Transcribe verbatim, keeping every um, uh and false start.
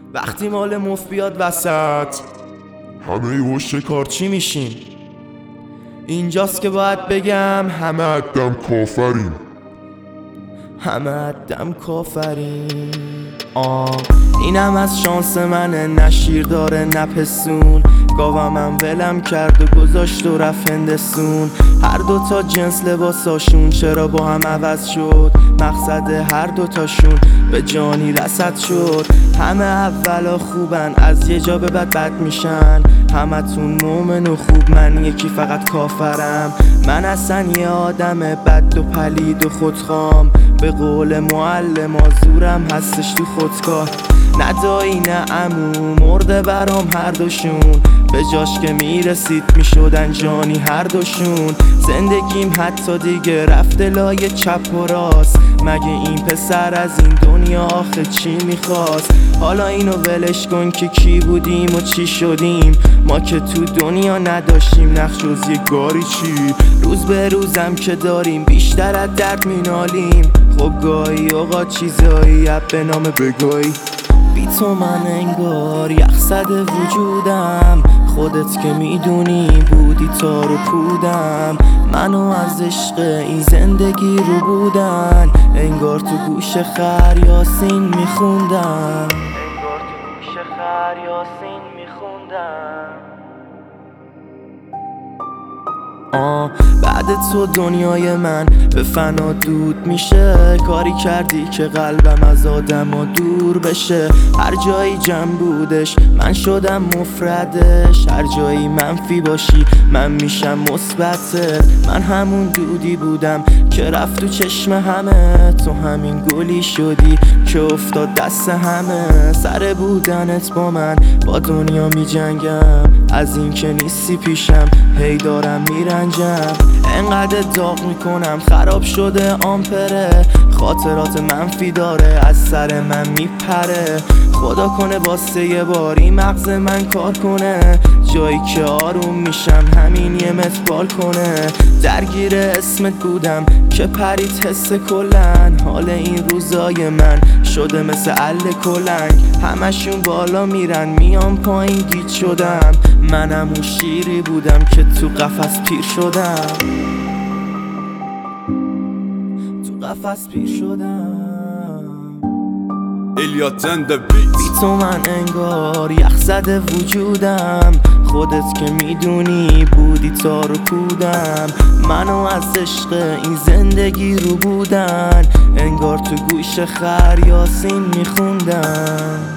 وقتی مال مفت بیاد وسط همه و شکار چی میشیم؟ اینجاست که باید بگم همه عدم کافریم همه عدم کافرین. آه اینم از شانس منه، نه شیر داره نه پسون. گاوم هم ولم کرد و گذاشت و رفت هندستون. هر دوتا جنس لباساشون چرا با هم عوض شد؟ مقصد هر دوتاشون به جانی رسد شد. همه اولا خوبن، از یه جا به بعد بد میشن. همتون مومن و خوب، من یکی فقط کافرم. من اصلا یه آدم بد و پلید و خودخوام. به قول معلم آزورم هستش تو خودکار. نه دایی نه عمو مرده برام هر دوشون. به جاش که میرسید میشدن جانی هر دوشون. زندگیم حتی دیگه رفته لای چپ و راست. مگه این پسر از این دنیا آخه چی میخواست؟ حالا اینو ولش کن که کی بودیم و چی شدیم. ما که تو دنیا نداشتیم نقش جز یه گاری چی. روز به روزم که داریم بیشتر از درد مینالیم. خب گاهی اوقات چیزایی اب به نام بگاهی. بی تو من انگار یخزد وجودم. خودت که میدونی بودی تار و پودم. منو از عشق این زندگی رو بودن. انگار تو گوش خر یاسین میخوندم. انگار تو گوش خر یاسین میخوندم. آه بعد تو دنیای من به فنا دود میشه. کاری کردی که قلبم از آدما دور بشه. هر جایی جمع بودش من شدم مفردش. هر جایی منفی باشی من میشم مثبتت. من همون دودی بودم که رفت تو چشم همه. تو همین گلی شدی که افتاد دست همه. سر بودنت با من با دنیا میجنگم. از این که نیستی پیشم هی دارم میرنجم. انقدر داغ میکنم خراب شده آمپره. خاطرات منفی داره از سر من میپره. خدا کنه واسه یه باری مغز من کار کنه. جایی که آروم میشم همین یه متر بال کنه. درگیر اسمت بودم که پرید حس کلن. حال این روزای من شده مثل ال کلنگ. همشون بالا میرن میام پایین گیج شدم. منم اون شیری بودم که تو قفس پیر شدم. تو قفس پیر شدم. الیاتن ده بیت. بی تو من انگار یخزده وجودم. خودت که میدونی بودی تار و پودم. منو از عشق این زندگی رو بودن. انگار تو گوش خر یاسین میخوندم.